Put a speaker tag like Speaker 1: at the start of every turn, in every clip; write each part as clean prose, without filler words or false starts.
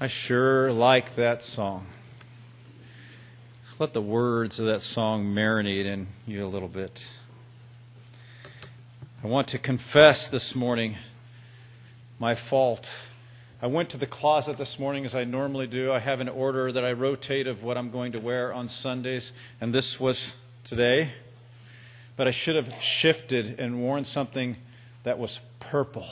Speaker 1: I sure like that song. Let the words of that song marinate in you a little bit. I want to confess this morning my fault. I went to the closet this morning as I normally do. I have an order that I rotate of what I'm going to wear on Sundays, and this was today. But I should have shifted and worn something that was purple.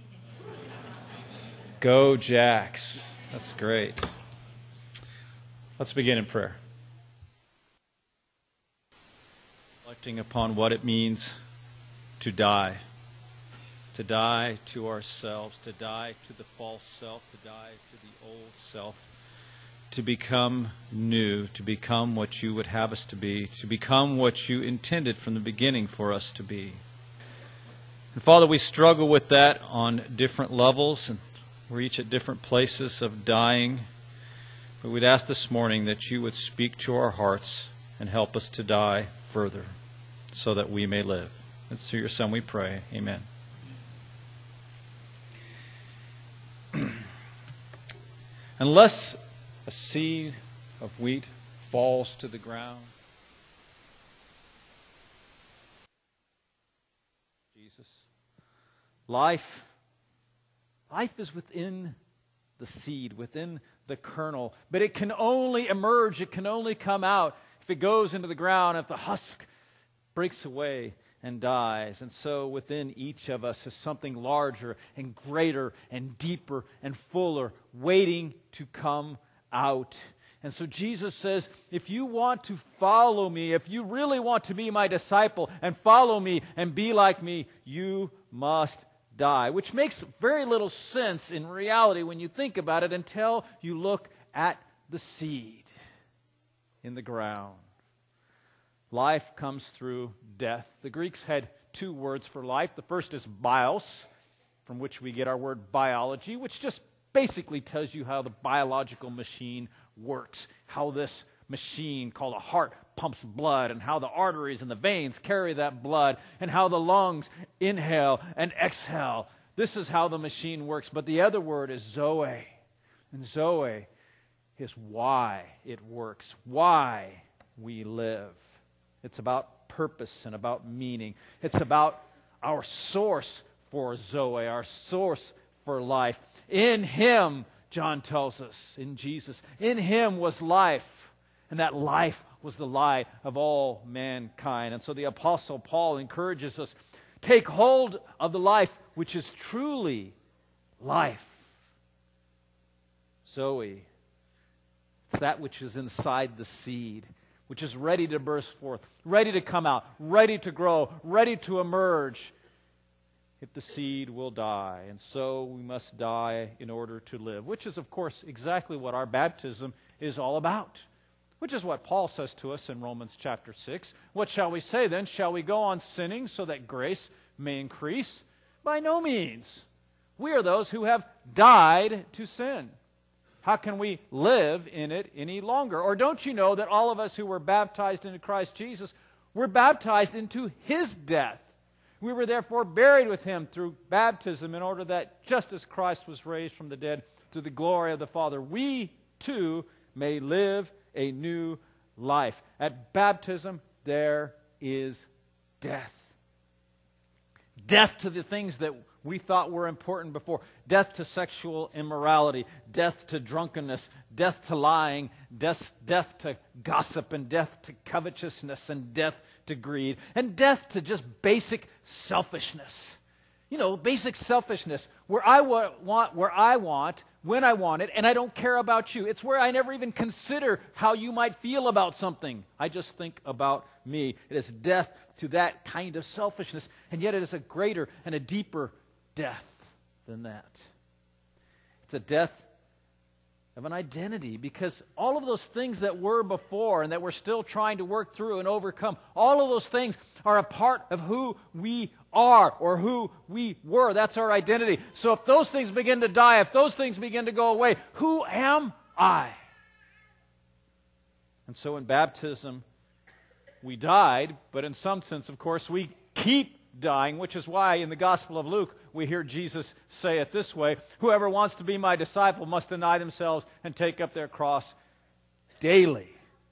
Speaker 1: Go Jacks. That's great. Let's begin in prayer. Reflecting upon what it means to die to ourselves, to die to the false self, to die to the old self, to become new, to become what you would have us to become what you intended from the beginning for us to be. And Father, we struggle with that on different levels, and we're each at different places of dying. But we'd ask this morning that you would speak to our hearts and help us to die further so that we may live. It's through your Son we pray. Amen. Unless a seed of wheat falls to the ground, Jesus, life is within the seed, within the kernel, but it can only emerge, it can only come out if it goes into the ground, if the husk breaks away and dies. And so within each of us is something larger and greater and deeper and fuller waiting to come out. And so Jesus says, if you want to follow me, if you really want to be my disciple and follow me and be like me, you must die. Which makes very little sense in reality when you think about it until you look at the seed in the ground. Life comes through death. The Greeks had two words for life. The first is bios, from which we get our word biology, which just basically tells you how the biological machine works, how this machine called a heart pumps blood, and how the arteries and the veins carry that blood, and how the lungs inhale and exhale. This is how the machine works. But the other word is zoe. And zoe is why it works, why we live. It's about purpose and about meaning. It's about our source for zoe, our source for life. In Him, John tells us, in Jesus, in Him was life, and that life was the light of all mankind. And so the Apostle Paul encourages us, take hold of the life which is truly life. Zoe, it's that which is inside the seed, which is ready to burst forth, ready to come out, ready to grow, ready to emerge. If the seed will die. And so we must die in order to live, which is, of course, exactly what our baptism is all about, which is what Paul says to us in Romans chapter 6. What shall we say then? Shall we go on sinning so that grace may increase? By no means. We are those who have died to sin. How can we live in it any longer? Or don't you know that all of us who were baptized into Christ Jesus were baptized into His death? We were therefore buried with Him through baptism in order that just as Christ was raised from the dead through the glory of the Father, we too may live a new life. At baptism, there is death. Death to the things that we thought were important before. Death to sexual immorality, death to drunkenness, death to lying, death to gossip, and death to covetousness, and death to greed, and death to just basic selfishness. You know, basic selfishness, where I want, when I want it, and I don't care about you. It's where I never even consider how you might feel about something. I just think about me. It is death to that kind of selfishness, and yet it is a greater and a deeper death than that. It's a death of an identity, because all of those things that were before and that we're still trying to work through and overcome, all of those things are a part of who we are or who we were. That's our identity. So if those things begin to die, if those things begin to go away, who am I? And so in baptism, we died, but in some sense, of course, we keep dying, which is why in the Gospel of Luke we hear Jesus say it this way, whoever wants to be my disciple must deny themselves and take up their cross daily,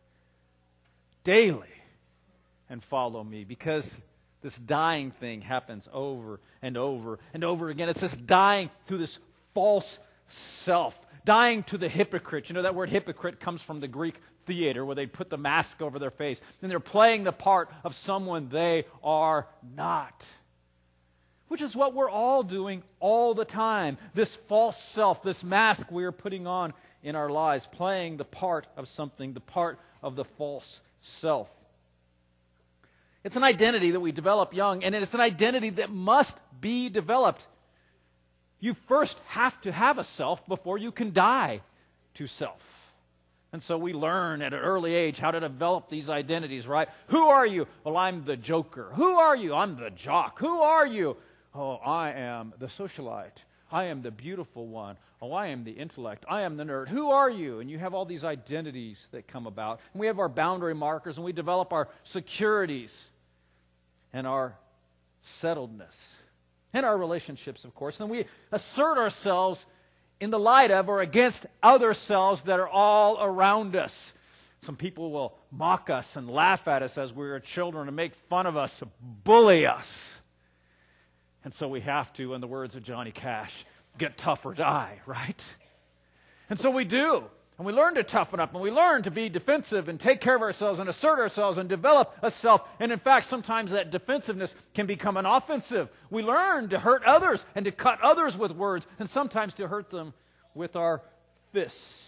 Speaker 1: and follow me. Because this dying thing happens over and over and over again. It's this dying through this false self, dying to the hypocrite. You know, that word hypocrite comes from the Greek theater where they put the mask over their face and they're playing the part of someone they are not, which is what we're all doing all the time. This false self, this mask we are putting on in our lives, playing the part of something, the part of the false self. It's an identity that we develop young, and it's an identity that must be developed. You first have to have a self before you can die to self. And so we learn at an early age how to develop these identities, right? Who are you? Well, I'm the joker. Who are you? I'm the jock. Who are you? Oh, I am the socialite. I am the beautiful one. Oh, I am the intellect. I am the nerd. Who are you? And you have all these identities that come about. And we have our boundary markers, and we develop our securities and our settledness and our relationships, of course. And we assert ourselves in the light of or against other selves that are all around us. Some people will mock us and laugh at us as we are children and make fun of us, bully us. And so we have to, in the words of Johnny Cash, get tough or die, right? And so we do. And we learn to toughen up, and we learn to be defensive and take care of ourselves and assert ourselves and develop a self. And in fact, sometimes that defensiveness can become an offensive. We learn to hurt others and to cut others with words, and sometimes to hurt them with our fists.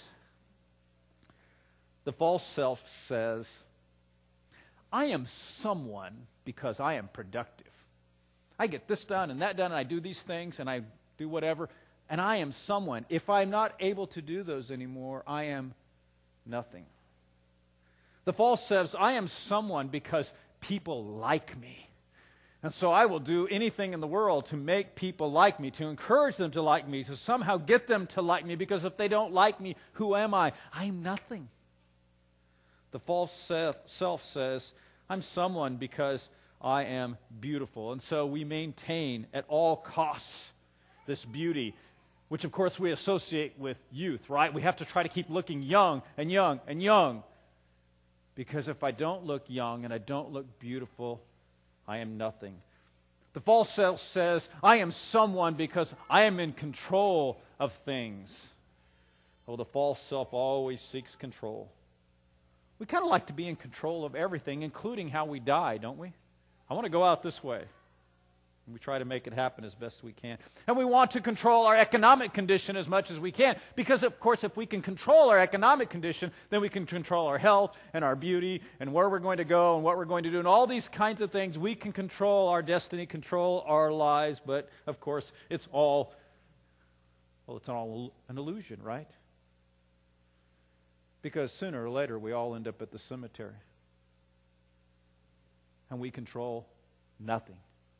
Speaker 1: The false self says, I am someone because I am productive. I get this done and that done, and I do these things, and I do whatever. And I am someone. If I'm not able to do those anymore, I am nothing. The false says, I am someone because people like me. And so I will do anything in the world to make people like me, to encourage them to like me, to somehow get them to like me, because if they don't like me, who am I? I'm nothing. The false self says, I'm someone because I am beautiful. And so we maintain at all costs this beauty, which of course we associate with youth, right? We have to try to keep looking young and young and young. Because if I don't look young and I don't look beautiful, I am nothing. The false self says, I am someone because I am in control of things. Oh, the false self always seeks control. We kind of like to be in control of everything, including how we die, don't we? I want to go out this way. We try to make it happen as best we can. And we want to control our economic condition as much as we can. Because, of course, if we can control our economic condition, then we can control our health and our beauty and where we're going to go and what we're going to do. And all these kinds of things, we can control our destiny, control our lives. But, of course, it's all an illusion, right? Because sooner or later, we all end up at the cemetery. And we control nothing.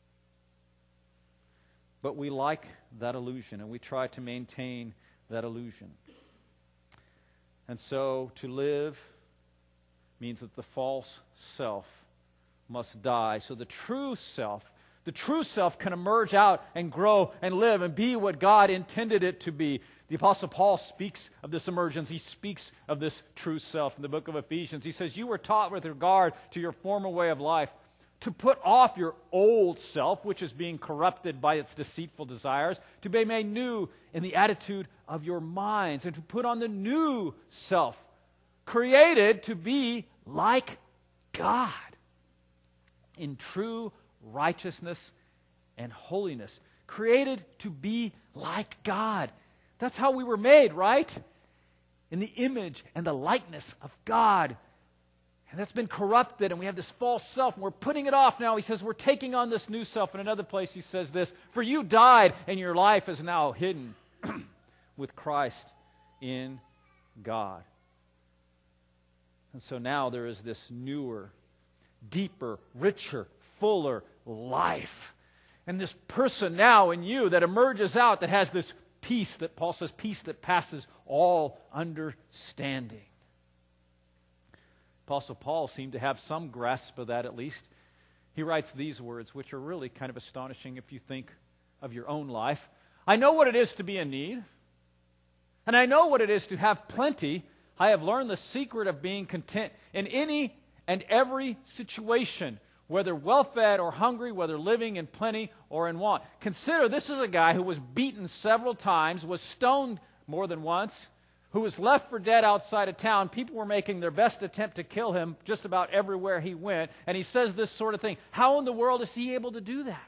Speaker 1: But we like that illusion, and we try to maintain that illusion. And so to live means that the false self must die. So the true self can emerge out and grow and live and be what God intended it to be. The Apostle Paul speaks of this emergence. He speaks of this true self in the book of Ephesians. He says, you were taught with regard to your former way of life to put off your old self, which is being corrupted by its deceitful desires, to be made new in the attitude of your minds, and to put on the new self, created to be like God in true righteousness and holiness. Created to be like God. That's how we were made, right? In the image and the likeness of God. And that's been corrupted, and we have this false self, and we're putting it off now. He says we're taking on this new self. In another place he says this, for you died, and your life is now hidden with Christ in God. And so now there is this newer, deeper, richer, fuller life. And this person now in you that emerges out that has this peace that Paul says, peace that passes all understanding. Apostle Paul seemed to have some grasp of that at least. he writes these words, which are really kind of astonishing if you think of your own life. I know what it is to be in need, and I know what it is to have plenty. I have learned the secret of being content in any and every situation, whether well-fed or hungry, whether living in plenty or in want. Consider, this is a guy who was beaten several times, was stoned more than once, who was left for dead outside of town. People were making their best attempt to kill him just about everywhere he went. And he says this sort of thing. How in the world is he able to do that?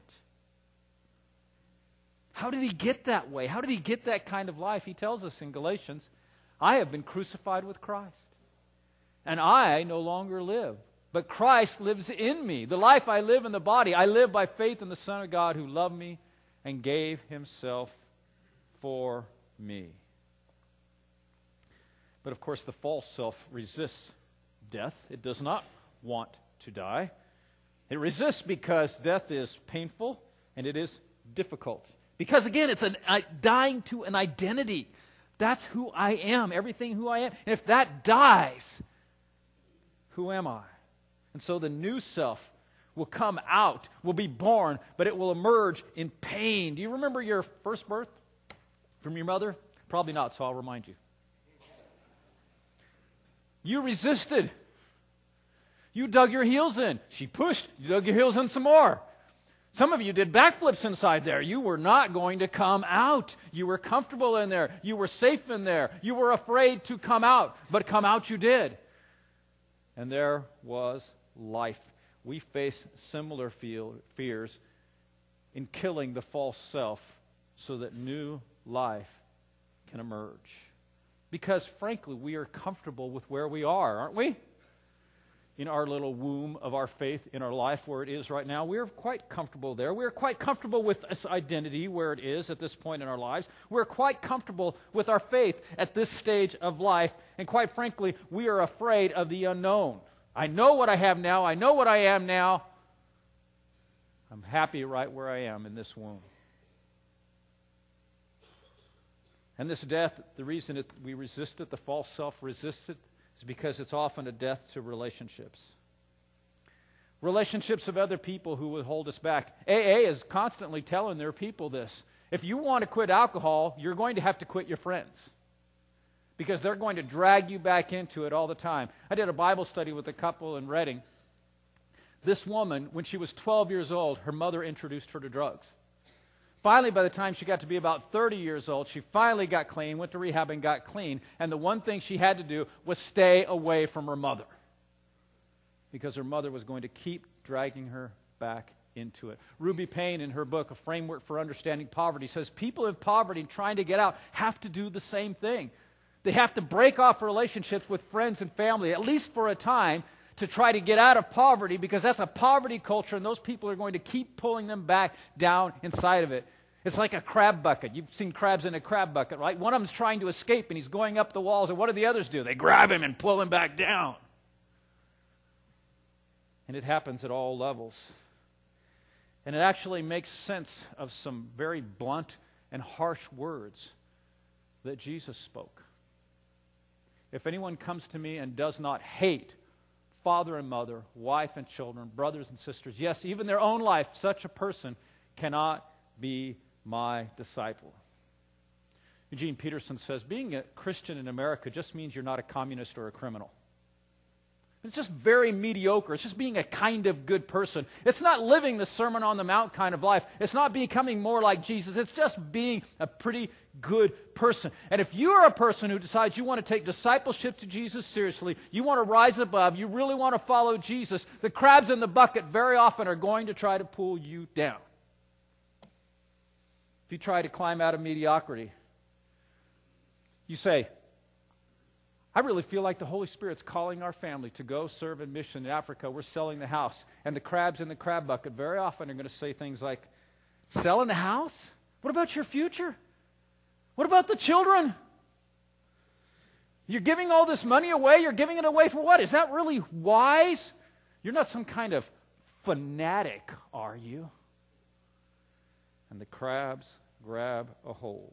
Speaker 1: How did he get that way? How did he get that kind of life? He tells us in Galatians, I have been crucified with Christ, and I no longer live, but Christ lives in me. The life I live in the body, I live by faith in the Son of God who loved me and gave himself for me. But of course, the false self resists death. It does not want to die. It resists because death is painful and it is difficult. Because again, it's dying to an identity. That's who I am, everything who I am. And if that dies, who am I? And so the new self will come out, will be born, but it will emerge in pain. Do you remember your first birth from your mother? Probably not, so I'll remind you. You resisted. You dug your heels in. She pushed. You dug your heels in some more. Some of you did backflips inside there. You were not going to come out. You were comfortable in there. You were safe in there. You were afraid to come out, but come out you did. And there was life. We face similar fears in killing the false self so that new life can emerge. Because, frankly, we are comfortable with where we are, aren't we? In our little womb of our faith, in our life where it is right now, we're quite comfortable there. We're quite comfortable with this identity where it is at this point in our lives. We're quite comfortable with our faith at this stage of life. And quite frankly, we are afraid of the unknown. I know what I have now. I know what I am now. I'm happy right where I am in this womb. And this death, the reason we resist it, the false self resists it, is because it's often a death to relationships. Relationships of other people who would hold us back. AA is constantly telling their people this. If you want to quit alcohol, you're going to have to quit your friends, because they're going to drag you back into it all the time. I did a Bible study with a couple in Reading. This woman, when she was 12 years old, her mother introduced her to drugs. Finally, by the time she got to be about 30 years old, she finally got clean, went to rehab and got clean. And the one thing she had to do was stay away from her mother, because her mother was going to keep dragging her back into it. Ruby Payne, in her book, A Framework for Understanding Poverty, says people in poverty trying to get out have to do the same thing. They have to break off relationships with friends and family, at least for a time, to try to get out of poverty, because that's a poverty culture, and those people are going to keep pulling them back down inside of it. It's like a crab bucket. You've seen crabs in a crab bucket, right? One of them's trying to escape, and he's going up the walls, and what do the others do? They grab him and pull him back down. And it happens at all levels. And it actually makes sense of some very blunt and harsh words that Jesus spoke. If anyone comes to me and does not hate father and mother, wife and children, brothers and sisters, yes, even their own life, such a person cannot be my disciple. Eugene Peterson says, being a Christian in America just means you're not a communist or a criminal. It's just very mediocre. It's just being a kind of good person. It's not living the Sermon on the Mount kind of life. It's not becoming more like Jesus. It's just being a pretty good person. And if you're a person who decides you want to take discipleship to Jesus seriously, you want to rise above, you really want to follow Jesus, the crabs in the bucket very often are going to try to pull you down. If you try to climb out of mediocrity, you say, I really feel like the Holy Spirit's calling our family to go serve in mission in Africa. We're selling the house. And the crabs in the crab bucket very often are going to say things like, selling the house? What about your future? What about the children? You're giving all this money away. You're giving it away for what? Is that really wise? You're not some kind of fanatic, are you? And the crabs grab a hold.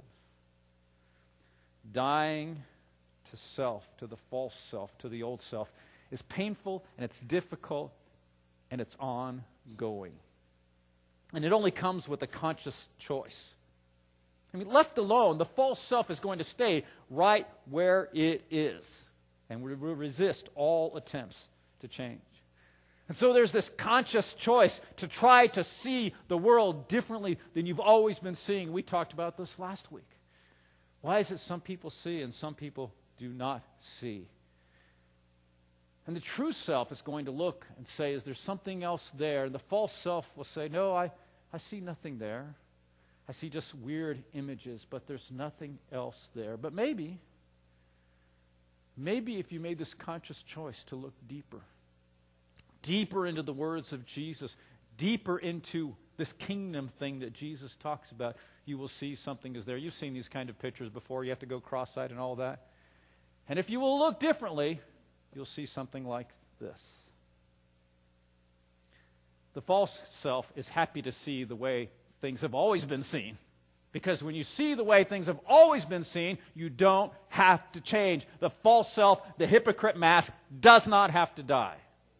Speaker 1: Dying to self, to the false self, to the old self, is painful and it's difficult and it's on going. And it only comes with a conscious choice. I mean, left alone, the false self is going to stay right where it is. And we will resist all attempts to change. And so there's this conscious choice to try to see the world differently than you've always been seeing. We talked about this last week. Why is it some people see and some people do not see? And the true self is going to look and say, is there something else there? And the false self will say, no, I see nothing there. I see just weird images, but there's nothing else there. But maybe if you made this conscious choice to look deeper into the words of Jesus, deeper into this kingdom thing that Jesus talks about, you will see something is there. You've seen these kind of pictures before. You have to go cross-eyed and all that. And if you will look differently, you'll see something like this. The false self is happy to see the way things have always been seen. Because when you see the way things have always been seen, you don't have to change. The false self, the hypocrite mask, does not have to die.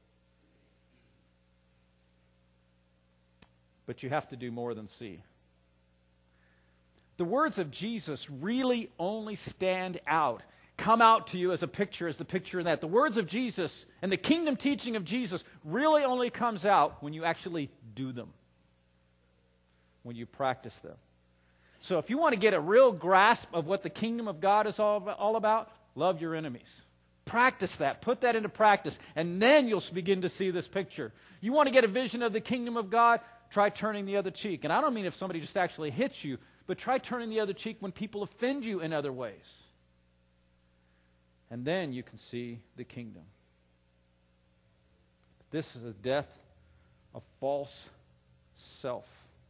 Speaker 1: But you have to do more than see. The words of Jesus really only stand out, come out to you as the picture in that. The words of Jesus and the kingdom teaching of Jesus really only comes out when you actually do them, when you practice them. So if you want to get a real grasp of what the kingdom of God is all about, love your enemies. Practice that. Put that into practice. And then you'll begin to see this picture. You want to get a vision of the kingdom of God? Try turning the other cheek. And I don't mean if somebody just actually hits you, but try turning the other cheek when people offend you in other ways. And then you can see the kingdom. This is a death of false self.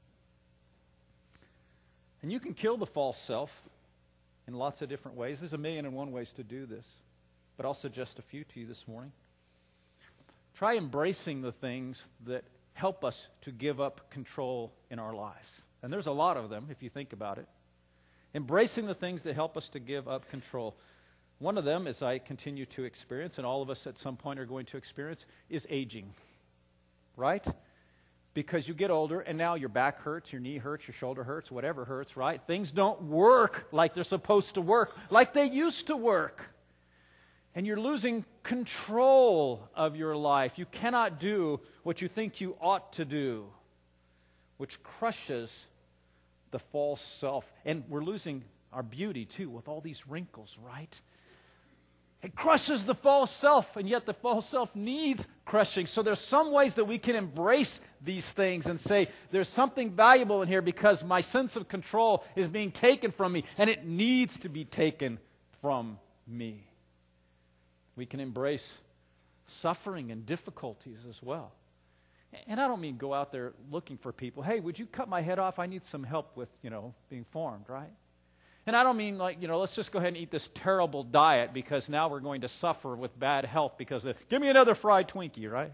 Speaker 1: And you can kill the false self in lots of different ways. There's 1,000,001 ways to do this. But I'll suggest a few to you this morning. Try embracing the things that help us to give up control in our lives. And there's a lot of them if you think about it. Embracing the things that help us to give up control. One of them, as I continue to experience, and all of us at some point are going to experience, is aging. Right? Because you get older, and now your back hurts, your knee hurts, your shoulder hurts, whatever hurts, right? Things don't work like they're supposed to work, like they used to work. And you're losing control of your life. You cannot do what you think you ought to do, which crushes the false self. And we're losing our beauty, too, with all these wrinkles, right? It crushes the false self, and yet the false self needs crushing. So there's some ways that we can embrace these things and say, there's something valuable in here because my sense of control is being taken from me, and it needs to be taken from me. We can embrace suffering and difficulties as well. And I don't mean go out there looking for people. Hey, would you cut my head off? I need some help with, being formed, right? And I don't mean let's just go ahead and eat this terrible diet because now we're going to suffer with bad health because give me another fried Twinkie, right?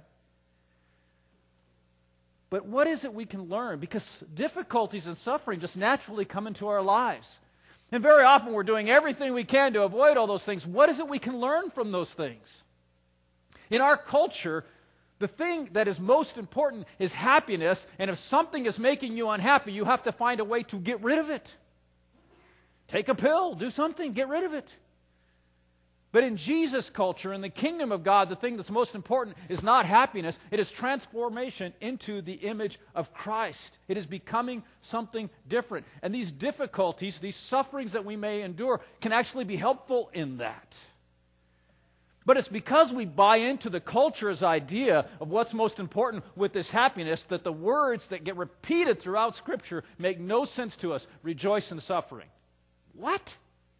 Speaker 1: But what is it we can learn? Because difficulties and suffering just naturally come into our lives. And very often we're doing everything we can to avoid all those things. What is it we can learn from those things? In our culture, the thing that is most important is happiness. And if something is making you unhappy, you have to find a way to get rid of it. Take a pill, do something, get rid of it. But in Jesus' culture, in the kingdom of God, the thing that's most important is not happiness. It is transformation into the image of Christ. It is becoming something different. And these difficulties, these sufferings that we may endure, can actually be helpful in that. But it's because we buy into the culture's idea of what's most important with this happiness that the words that get repeated throughout Scripture make no sense to us. Rejoice in suffering. What?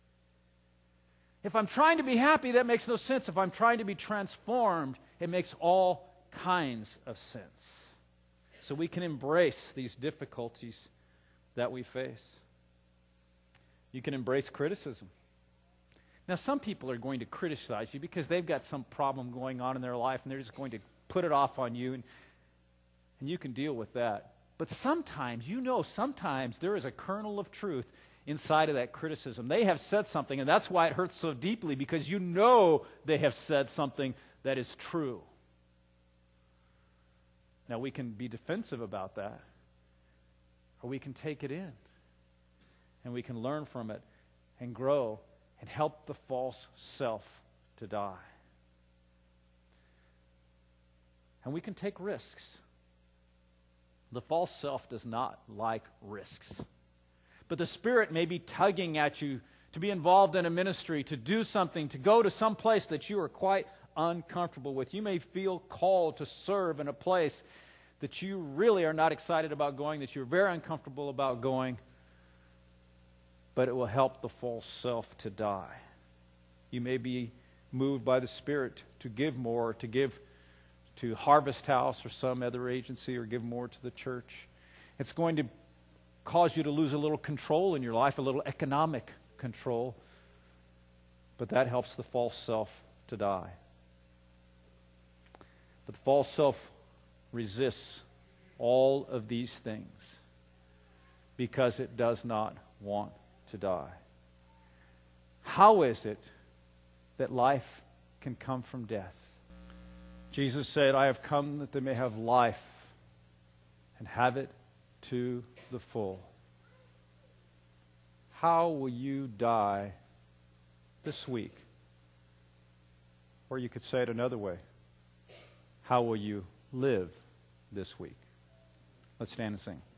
Speaker 1: If I'm trying to be happy, that makes no sense. If I'm trying to be transformed, it makes all kinds of sense. So we can embrace these difficulties that we face. You can embrace criticism. Now, some people are going to criticize you because they've got some problem going on in their life, and they're just going to put it off on you, and you can deal with that. But sometimes there is a kernel of truth inside of that criticism. They have said something, and that's why it hurts so deeply, because they have said something that is true. Now, we can be defensive about that, or we can take it in, and we can learn from it and grow and help the false self to die. And we can take risks. The false self does not like risks. But the Spirit may be tugging at you to be involved in a ministry, to do something, to go to some place that you are quite uncomfortable with. You may feel called to serve in a place that you really are not excited about going, that you're very uncomfortable about going, but it will help the false self to die. You may be moved by the Spirit to give more, to give to Harvest House or some other agency, or give more to the church. It's going to cause you to lose a little control in your life, a little economic control, but that helps the false self to die. But the false self resists all of these things because it does not want to die. How is it that life can come from death? Jesus said, I have come that they may have life and have it to the full. How will you die this week? Or you could say it another way. How will you live this week? Let's stand and sing.